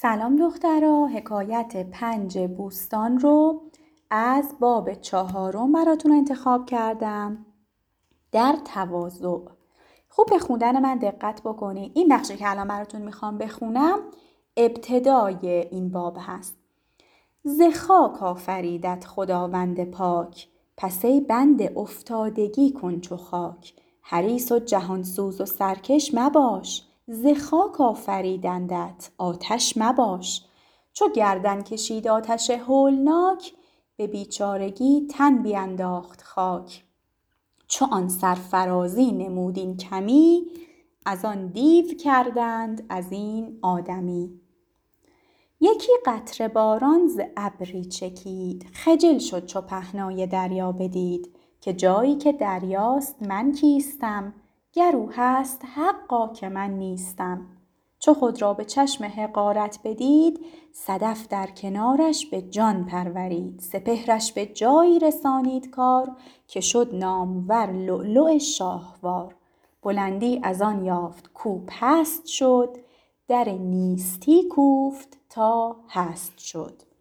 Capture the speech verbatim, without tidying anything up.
سلام دخترا، حکایت پنج بوستان رو از باب چهارم براتون انتخاب کردم. در تواضع. خوب به خوندن من دقت بکنید. این بخشی که الان براتون میخوام بخونم ابتدای این باب هست. ز خاک آفریدت خداوند پاک، پس ای بنده افتادگی کن چو خاک. حریص و جهانسوز و سرکش مباش، ز خاک آفریدندت آتش مباش. چو گردن کشید آتش هولناک، به بیچارگی تن بینداخت خاک. چو آن سرفرازی نمود این کمی، از آن دیو کردند از این آدمی. یکی قطره باران ز ابری چکید، خجل شد چو پهنای دریا بدید. که جایی که دریاست من کیستم، گر او هست حقا که من نیستم. چو خود را به چشم حقارت بدید، صدف در کنارش به جان پرورید. سپهرش به جایی رسانید کار، که شد نامور لؤلؤ شاهوار. بلندی از آن یافت کو پست شد، در نیستی کوفت تا هست شد.